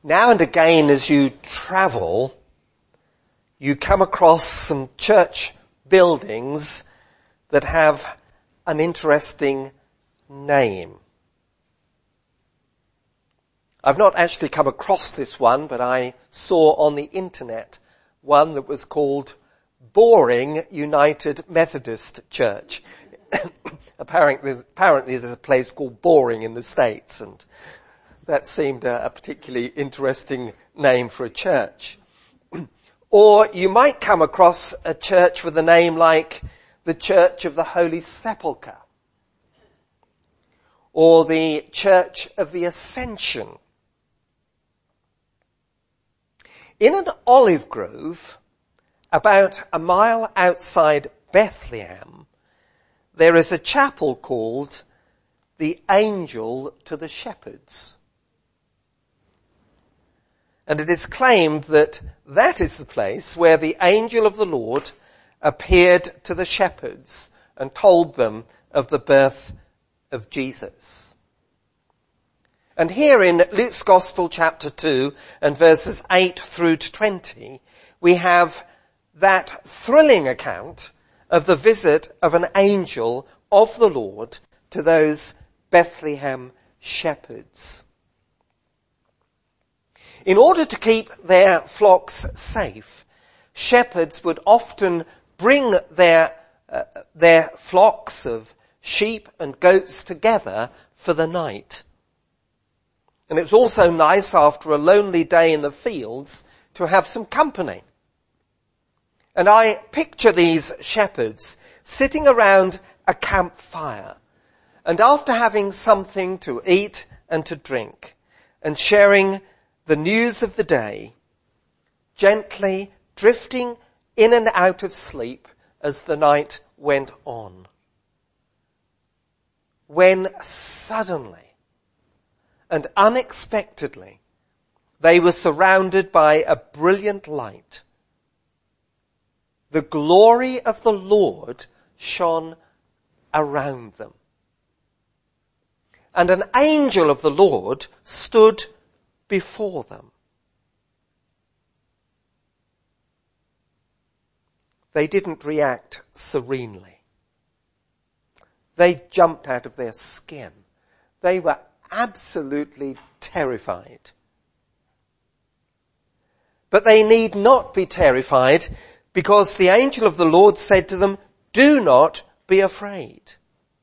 Now and again as you travel, you come across some church buildings that have an interesting name. I've not actually come across this one, but I saw on the internet one that was called Boring United Methodist Church. Apparently there's a place called Boring in the States, and that seemed a particularly interesting name for a church. Or you might come across a church with a name like the Church of the Holy Sepulchre, or the Church of the Ascension. In an olive grove, about a mile outside Bethlehem, there is a chapel called the Angel to the Shepherds. And it is claimed that that is the place where the angel of the Lord appeared to the shepherds and told them of the birth of Jesus. And here in Luke's Gospel chapter 2 and verses 8 through to 20, we have that thrilling account of the visit of an angel of the Lord to those Bethlehem shepherds. In order to keep their flocks safe, shepherds would often bring their flocks of sheep and goats together for the night. And it was also nice after a lonely day in the fields to have some company. And I picture these shepherds sitting around a campfire, and after having something to eat and to drink, and sharing the news of the day, gently drifting in and out of sleep as the night went on. When suddenly and unexpectedly they were surrounded by a brilliant light, the glory of the Lord shone around them. And an angel of the Lord stood before them. They didn't react serenely. They jumped out of their skin. They were absolutely terrified. But they need not be terrified, because the angel of the Lord said to them, "Do not be afraid.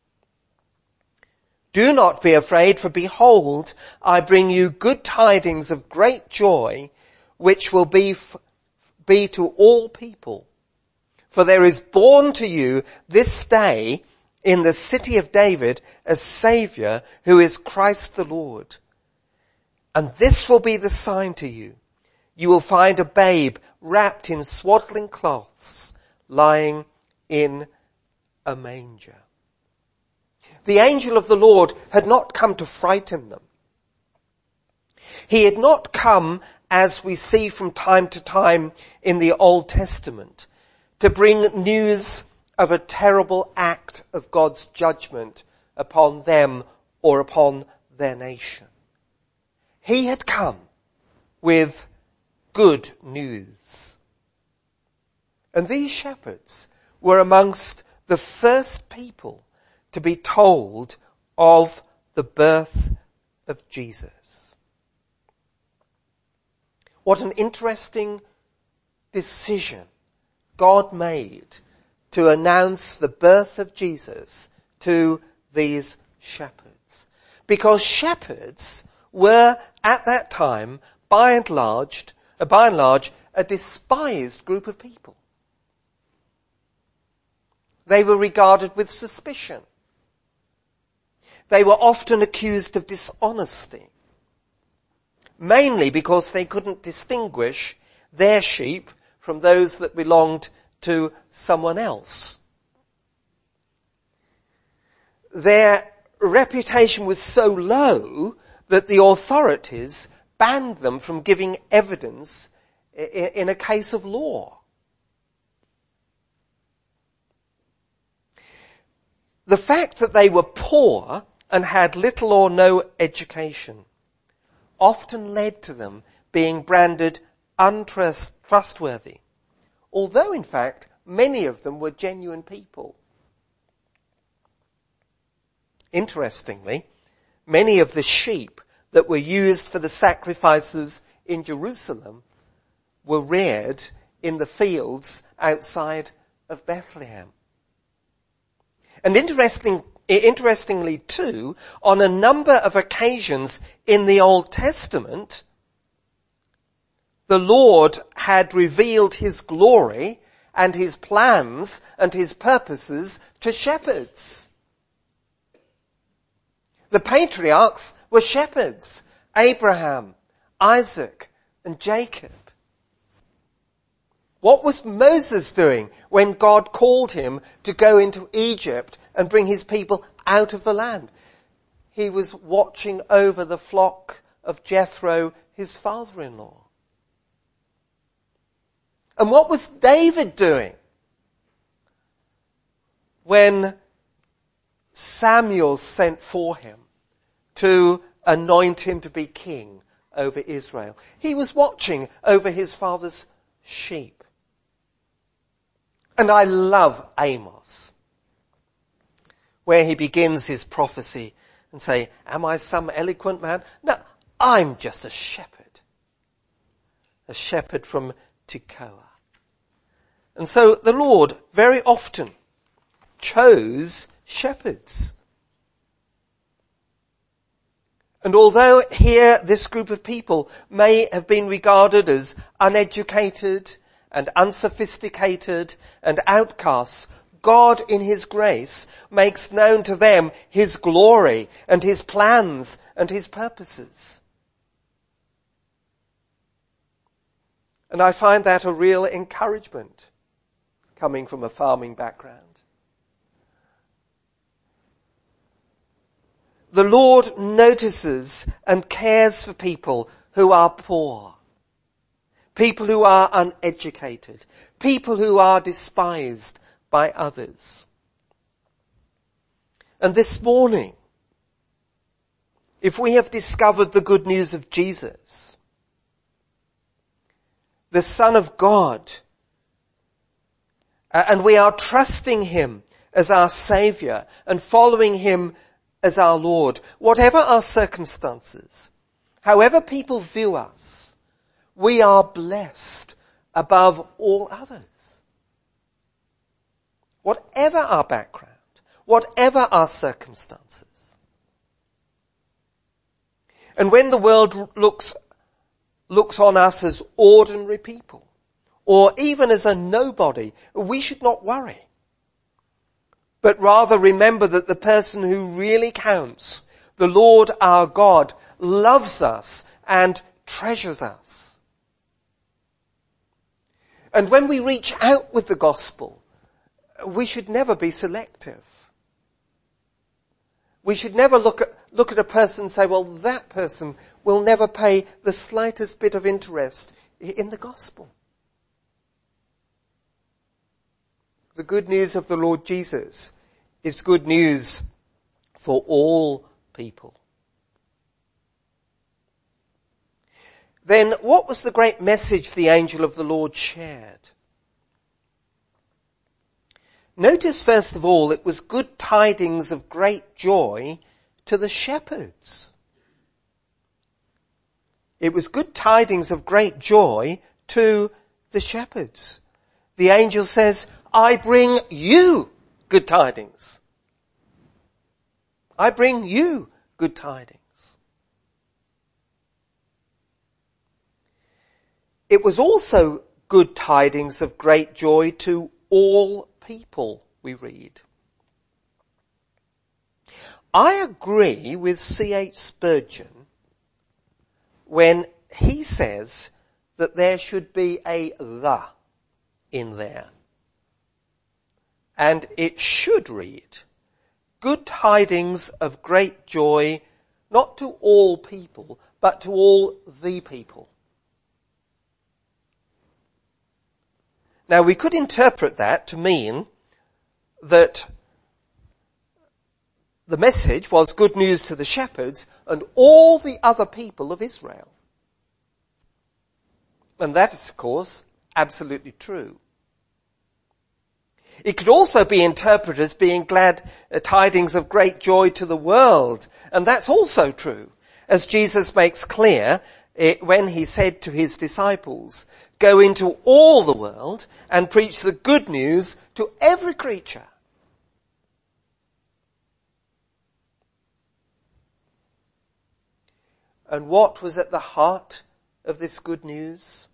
Do not be afraid, for behold, I bring you good tidings of great joy, which will be to all people. For there is born to you this day in the city of David a Saviour, who is Christ the Lord. And this will be the sign to you. You will find a babe wrapped in swaddling cloths, lying in a manger." The angel of the Lord had not come to frighten them. He had not come, as we see from time to time in the Old Testament, to bring news of a terrible act of God's judgment upon them or upon their nation. He had come with good news. And these shepherds were amongst the first people to be told of the birth of Jesus. What an interesting decision God made to announce the birth of Jesus to these shepherds. Because shepherds were at that time, by and large, a despised group of people. They were regarded with suspicion. They were often accused of dishonesty, mainly because they couldn't distinguish their sheep from those that belonged to someone else. Their reputation was so low that the authorities banned them from giving evidence in a case of law. The fact that they were poor and had little or no education often led to them being branded untrustworthy, although in fact many of them were genuine people. Interestingly, many of the sheep that were used for the sacrifices in Jerusalem were reared in the fields outside of Bethlehem. And interestingly too, on a number of occasions in the Old Testament, the Lord had revealed his glory and his plans and his purposes to shepherds. The patriarchs were shepherds: Abraham, Isaac, and Jacob. What was Moses doing when God called him to go into Egypt and bring his people out of the land? He was watching over the flock of Jethro, his father-in-law. And what was David doing when Samuel sent for him to anoint him to be king over Israel? He was watching over his father's sheep. And I love Amos, where he begins his prophecy and say, am I some eloquent man? No, I'm just a shepherd from Tekoa. And so the Lord very often chose shepherds. And although here this group of people may have been regarded as uneducated and unsophisticated and outcasts, God in his grace makes known to them his glory and his plans and his purposes. And I find that a real encouragement coming from a farming background. The Lord notices and cares for people who are poor, people who are uneducated, people who are despised by others. And this morning, if we have discovered the good news of Jesus, the Son of God, and we are trusting him as our Saviour and following him as our Lord, whatever our circumstances, however people view us, we are blessed above all others. Whatever our background, whatever our circumstances. And when the world looks on us as ordinary people, or even as a nobody, we should not worry. But rather remember that the person who really counts, the Lord our God, loves us and treasures us. And when we reach out with the gospel, we should never be selective. We should never look at a person and say, well, that person will never pay the slightest bit of interest in the gospel. The good news of the Lord Jesus is good news for all people. Then what was the great message the angel of the Lord shared? Notice first of all, it was good tidings of great joy to the shepherds. It was good tidings of great joy to the shepherds. The angel says, I bring you good tidings. I bring you good tidings. It was also good tidings of great joy to all people, we read. I agree with C.H. Spurgeon when he says that there should be a "the" in there. And it should read, good tidings of great joy, not to all people, but to all the people. Now we could interpret that to mean that the message was good news to the shepherds and all the other people of Israel. And that is, of course, absolutely true. It could also be interpreted as being glad tidings of great joy to the world. And that's also true, as Jesus makes clear when he said to his disciples, "Go into all the world and preach the good news to every creature." And what was at the heart of this good news?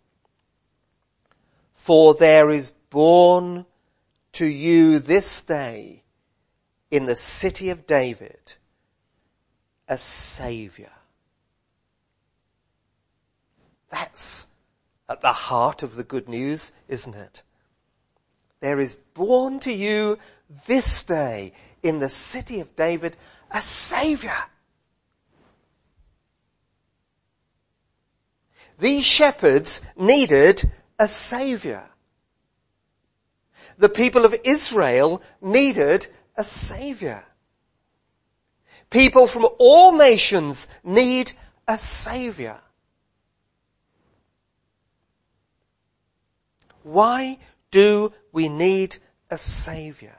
"For there is born to you this day in the city of David a Saviour." That's at the heart of the good news, isn't it? There is born to you this day in the city of David a Saviour. These shepherds needed a Saviour. The people of Israel needed a Saviour. People from all nations need a Saviour. Why do we need a Saviour?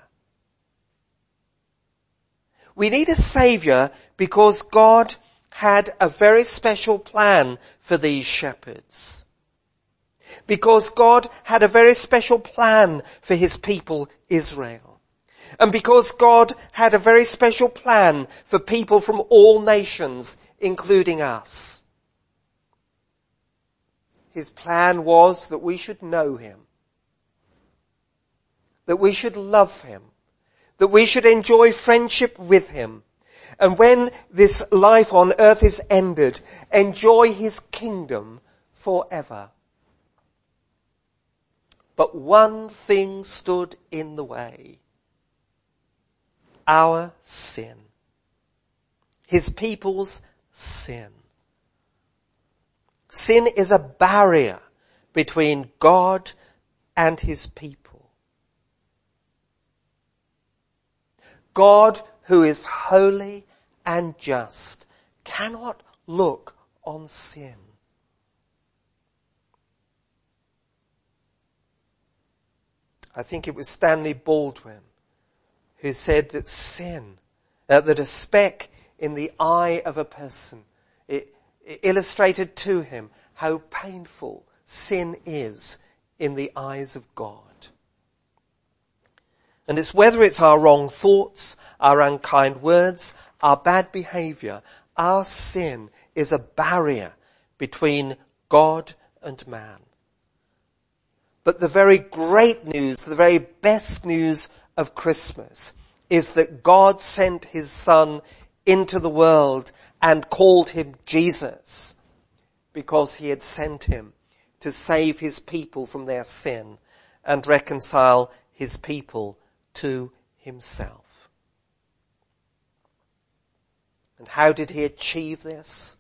We need a Saviour because God had a very special plan for these shepherds. Because God had a very special plan for his people Israel. And because God had a very special plan for people from all nations, including us. His plan was that we should know him. That we should love him. That we should enjoy friendship with him. And when this life on earth is ended, enjoy his kingdom forever. But one thing stood in the way. Our sin. His people's sin. Sin is a barrier between God and his people. God, who is holy and just, cannot look on sin. I think it was Stanley Baldwin who said that sin, that a speck in the eye of a person, it illustrated to him how painful sin is in the eyes of God. And it's whether it's our wrong thoughts, our unkind words, our bad behaviour, our sin is a barrier between God and man. But the very great news, the very best news of Christmas is that God sent his Son into the world and called him Jesus because he had sent him to save his people from their sin and reconcile his people to himself. And how did he achieve this?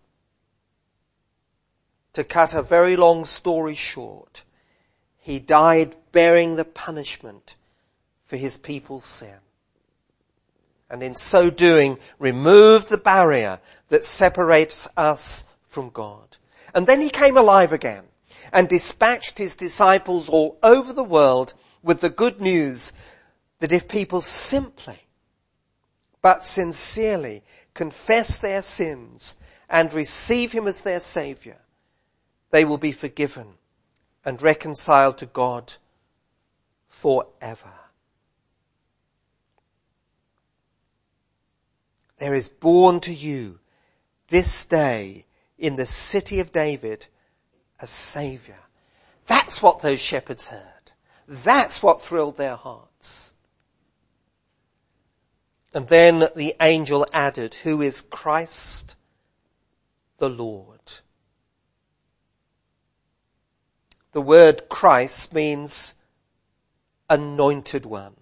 To cut a very long story short, he died bearing the punishment for his people's sin. And in so doing, removed the barrier that separates us from God. And then he came alive again and dispatched his disciples all over the world with the good news that if people simply but sincerely confess their sins and receive him as their Saviour, they will be forgiven and reconciled to God forever. There is born to you this day in the city of David a Saviour. That's what those shepherds heard. That's what thrilled their hearts. And then the angel added, who is Christ the Lord. The word Christ means anointed one.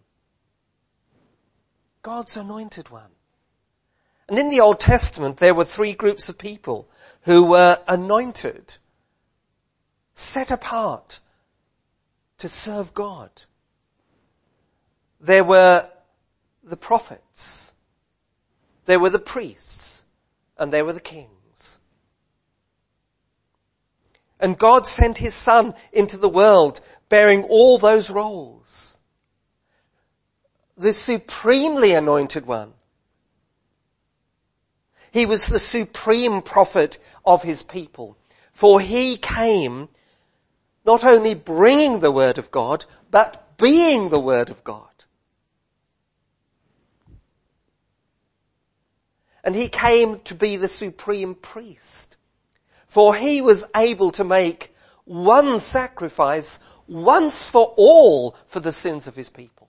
God's anointed one. And in the Old Testament, there were three groups of people who were anointed, set apart to serve God. There were the prophets, there were the priests, and there were the kings. And God sent his Son into the world bearing all those roles. The supremely anointed one. He was the supreme prophet of his people, for he came not only bringing the word of God, but being the word of God. And he came to be the supreme priest, for he was able to make one sacrifice once for all for the sins of his people.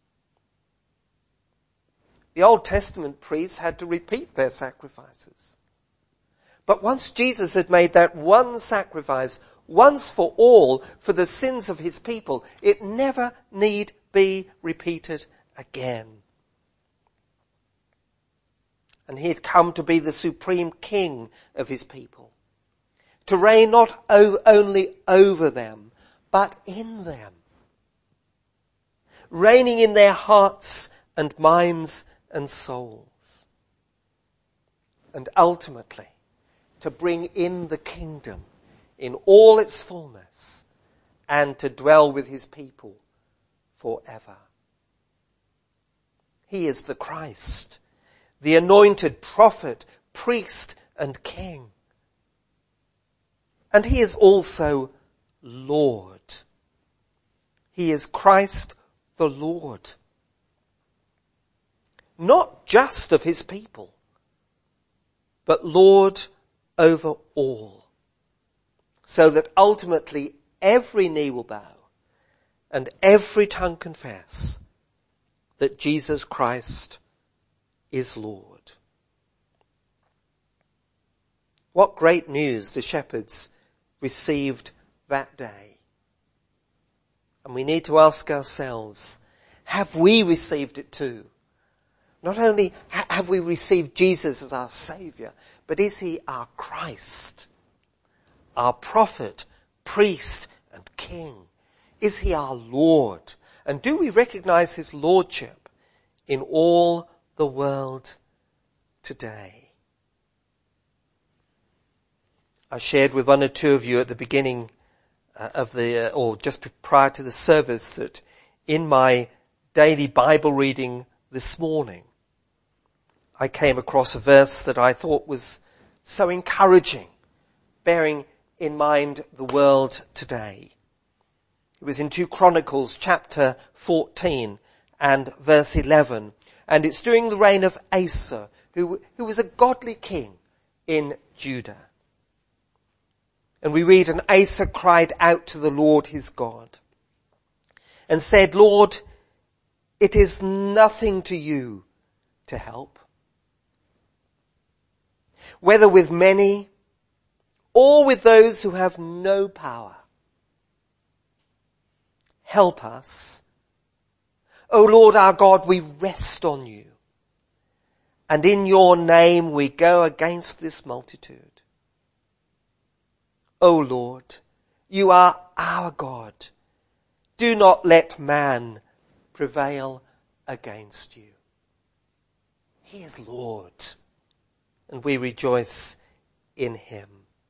The Old Testament priests had to repeat their sacrifices. But once Jesus had made that one sacrifice once for all for the sins of his people, it never need be repeated again. And he had come to be the supreme king of his people, to reign not only over them, but in them, reigning in their hearts and minds and souls, and ultimately to bring in the kingdom in all its fullness and to dwell with his people forever. He is the Christ, the anointed prophet, priest and king. And he is also Lord. He is Christ the Lord. Not just of his people, but Lord over all. So that ultimately every knee will bow and every tongue confess that Jesus Christ is Lord. What great news the shepherds received that day. And we need to ask ourselves, have we received it too? Not only have we received Jesus as our Saviour, but is he our Christ, our prophet, priest and king? Is he our Lord? And do we recognize his lordship in all the world today? I shared with one or two of you at the beginning or just prior to the service, that in my daily Bible reading this morning, I came across a verse that I thought was so encouraging, bearing in mind the world today. It was in 2 Chronicles chapter 14 and verse 11. And it's during the reign of Asa, who was a godly king in Judah. And we read, and Asa cried out to the Lord his God and said, Lord, it is nothing to you to help, whether with many or with those who have no power. Help us. O Lord our God, we rest on you, and in your name we go against this multitude. O Lord, you are our God. Do not let man prevail against you. He is Lord, and we rejoice in him.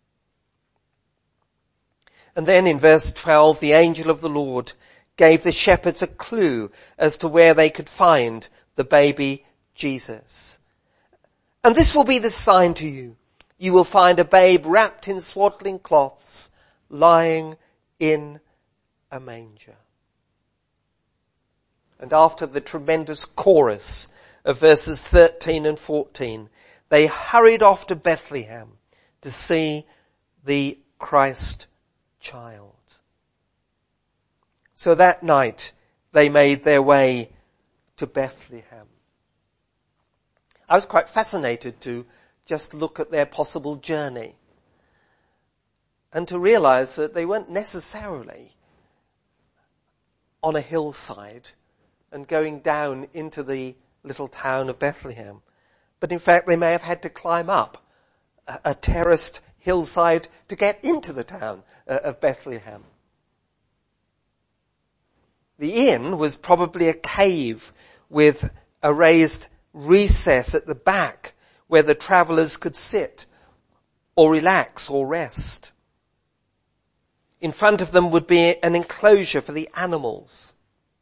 And then in verse 12, the angel of the Lord gave the shepherds a clue as to where they could find the baby Jesus. And this will be the sign to you. You will find a babe wrapped in swaddling cloths, lying in a manger. And after the tremendous chorus of verses 13 and 14, they hurried off to Bethlehem to see the Christ child. So that night they made their way to Bethlehem. I was quite fascinated to just look at their possible journey and to realize that they weren't necessarily on a hillside and going down into the little town of Bethlehem. But in fact, they may have had to climb up a terraced hillside to get into the town of Bethlehem. The inn was probably a cave with a raised recess at the back where the travellers could sit or relax or rest. In front of them would be an enclosure for the animals.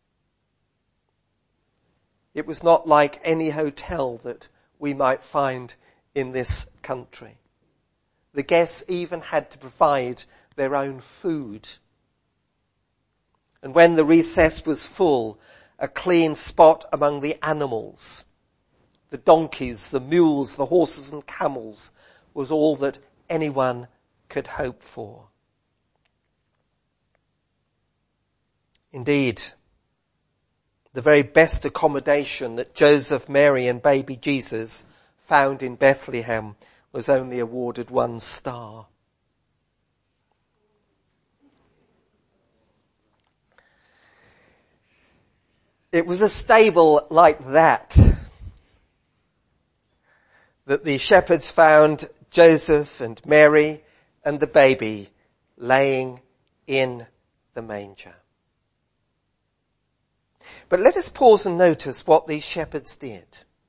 It was not like any hotel that we might find in this country. The guests even had to provide their own food. And when the recess was full, a clean spot among the animals, the donkeys, the mules, the horses and camels, was all that anyone could hope for. Indeed, the very best accommodation that Joseph, Mary and baby Jesus found in Bethlehem was only awarded 1 star. It was a stable like that the shepherds found Joseph and Mary and the baby laying in the manger. But let us pause and notice what these shepherds did.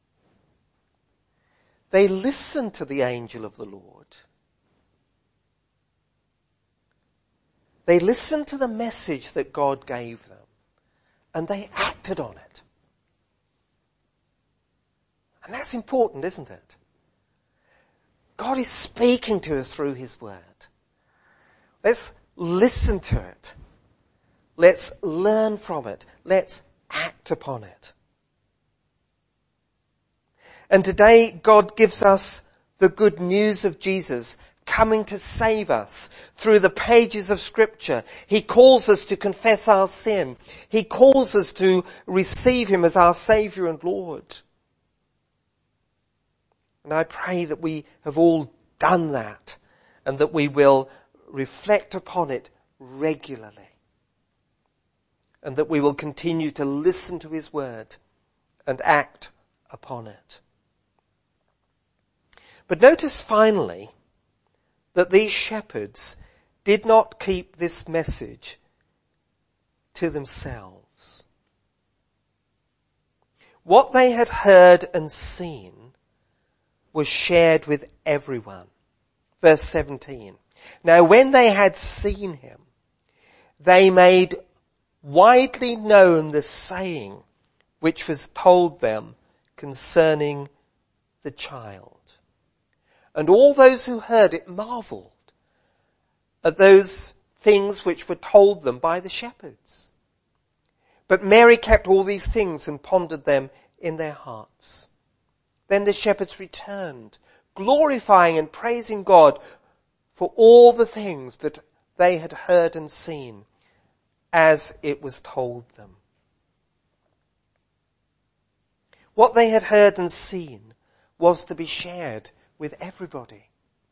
They listened to the angel of the Lord. They listened to the message that God gave them, and they acted on it. And that's important, isn't it? God is speaking to us through his word. Let's listen to it. Let's learn from it. Let's act upon it. And today God gives us the good news of Jesus coming to save us through the pages of Scripture. He calls us to confess our sin. He calls us to receive him as our Saviour and Lord. And I pray that we have all done that and that we will reflect upon it regularly. And that we will continue to listen to his word and act upon it. But notice finally that these shepherds did not keep this message to themselves. What they had heard and seen was shared with everyone. Verse 17. Now when they had seen him, they made widely known the saying which was told them concerning the child. And all those who heard it marveled at those things which were told them by the shepherds. But Mary kept all these things and pondered them in their hearts. Then the shepherds returned, glorifying and praising God for all the things that they had heard and seen, as it was told them. What they had heard and seen was to be shared with everybody.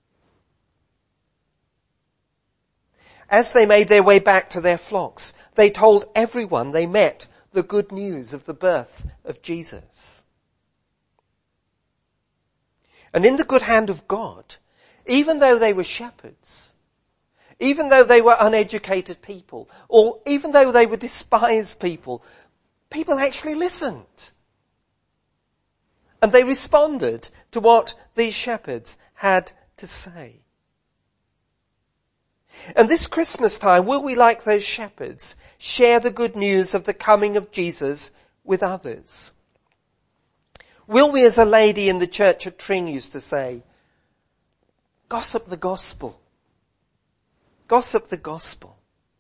As they made their way back to their flocks, they told everyone they met the good news of the birth of Jesus. And in the good hand of God, even though they were shepherds, even though they were uneducated people, or even though they were despised people, people actually listened. And they responded to what these shepherds had to say. And this Christmas time, will we, like those shepherds, share the good news of the coming of Jesus with others? Will we, as a lady in the church at Tring used to say, gossip the gospel? Gossip the gospel.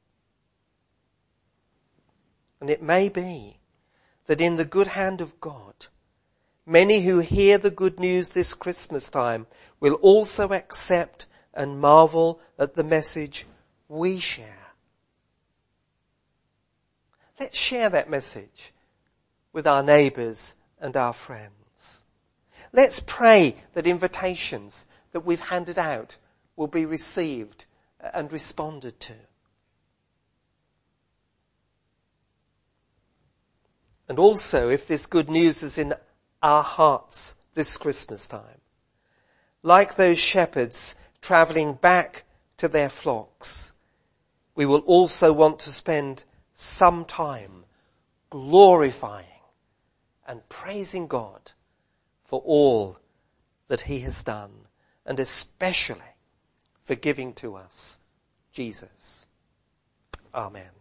And it may be that in the good hand of God, many who hear the good news this Christmas time will also accept and marvel at the message we share. Let's share that message with our neighbours and our friends. Let's pray that invitations that we've handed out will be received and responded to. And also, if this good news is in our hearts this Christmas time, like those shepherds travelling back to their flocks, we will also want to spend some time glorifying and praising God for all that he has done, and especially for giving to us Jesus. Amen.